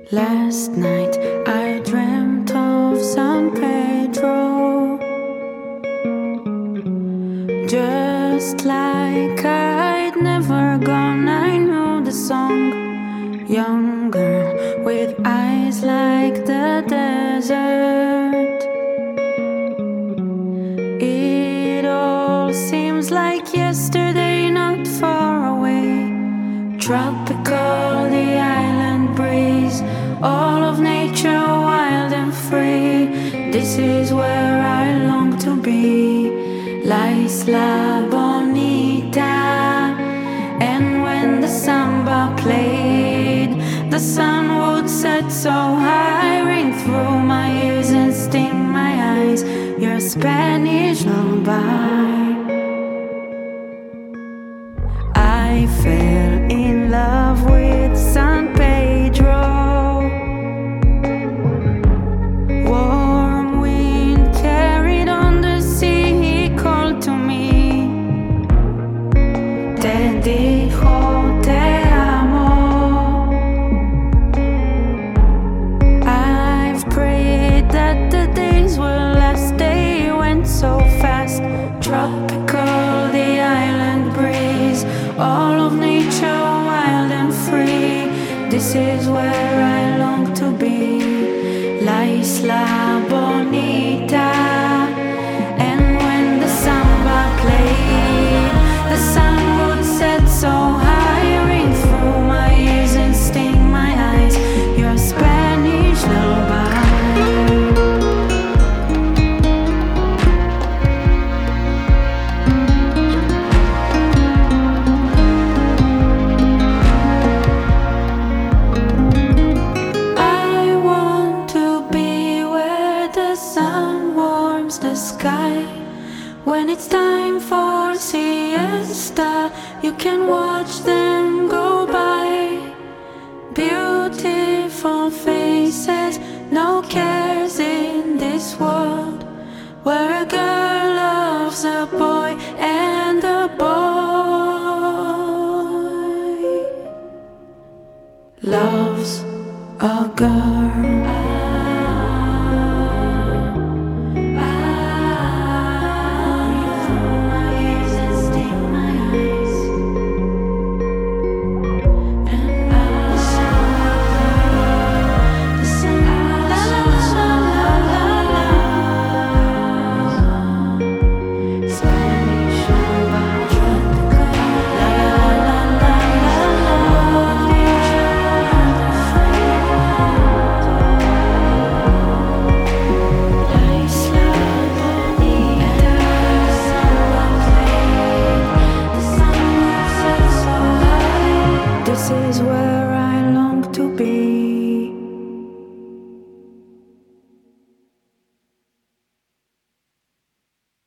Last night I dreamt of San Pedro, just like I'd never gone. I knew the song, young girl with eyes like the desert. It all seems like yesterday, not far away. Tropical, the island breeze, all of nature wild and free. This is where I long to be, La Isla Bonita. And when the samba played, the sun would set so high, ring through my ears and sting my eyes. Your Spanish lullaby. I fell in love with San Pedro. Warm wind carried on the sea, he called to me. Te dijo te amo. I've prayed that the days will last, they went so fast. Tropical, the island breeze, all of nature wild and free. This is where I long to be, La Isla Bonita. And when the samba played, the sun would set so high, ring through my ears and sting my eyes. Your Spanish lullaby. The sky, when it's time for siesta, you can watch them go by. Beautiful faces, no cares in this world, where a girl loves a boy and a boy loves a girl.